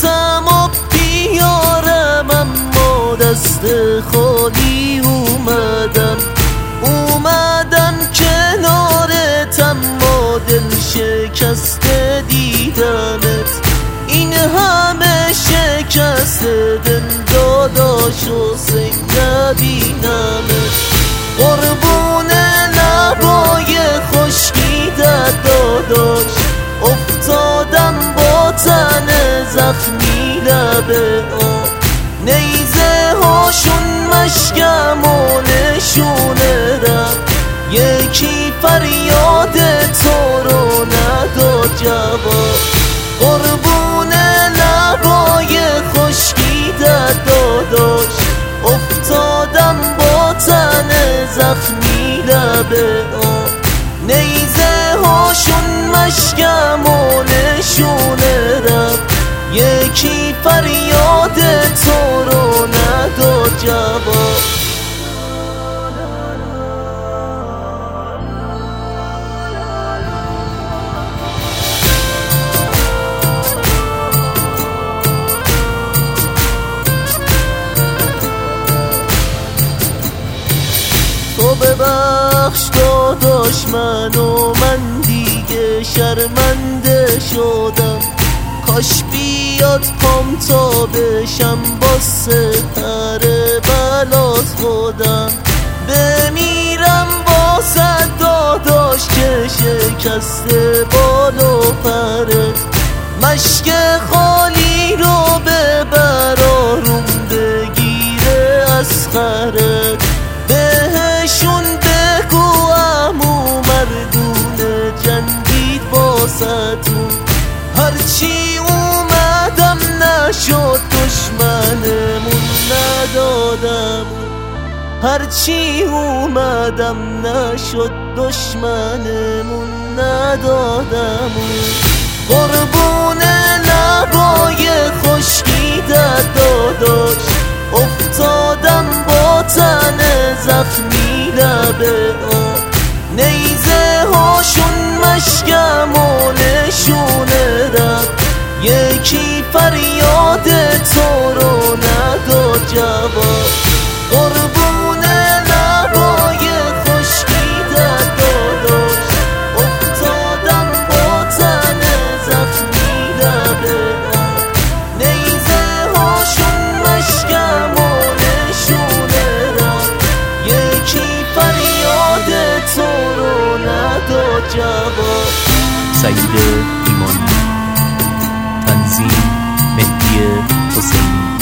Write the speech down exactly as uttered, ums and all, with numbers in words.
رفتم و بیارم اما دست خالی اومدم. اومدم کنارتم و دل شکسته دیدمت. این همه شکست دل داداش حسین نبینمت. قربون لبای خشکیدت داداش افتادم با تن زخمی لب آب. نیزه هاشون مشکم و نشونه رفت. یکی فریاد تو رو نداد جواب. قربون لبای خشکیدت داداش افتادم با تن زخمی لب آب. نیزه هاشون مشکم و نشونه رفت. یکی فریاد تو رو نداد جواب. تو ببخش داداش منو، من دیگه شرمنده شدم. کاش بیاد پام تا بشم با سپر بلات خودم. بمیرم با صد داداش که شکسته بال و پرت. مشک خالی رو ببر آروم بگیره از خرت. بهشون بگو عمو مردونه جنگید با ستون. هرچی اومدم نشد دشمنمون ندادم. هرچی اومدم نشد دشمنمون ندادم. قربون لبای خشکیدت داداش افتادم با تن زخمی لب آب. نیزه هاشون مشکم و نشونه رفت. یکی فریاد تو رو نداد جواب. قربون لبای خشکیدت داداش افتادم با تن زخمی لب آب. نیزه هاشون مشکم و نشونه رفت. یکی فریاد تو رو نداد جواب. سعید ایمانی، تنظیم مهدی حسینی.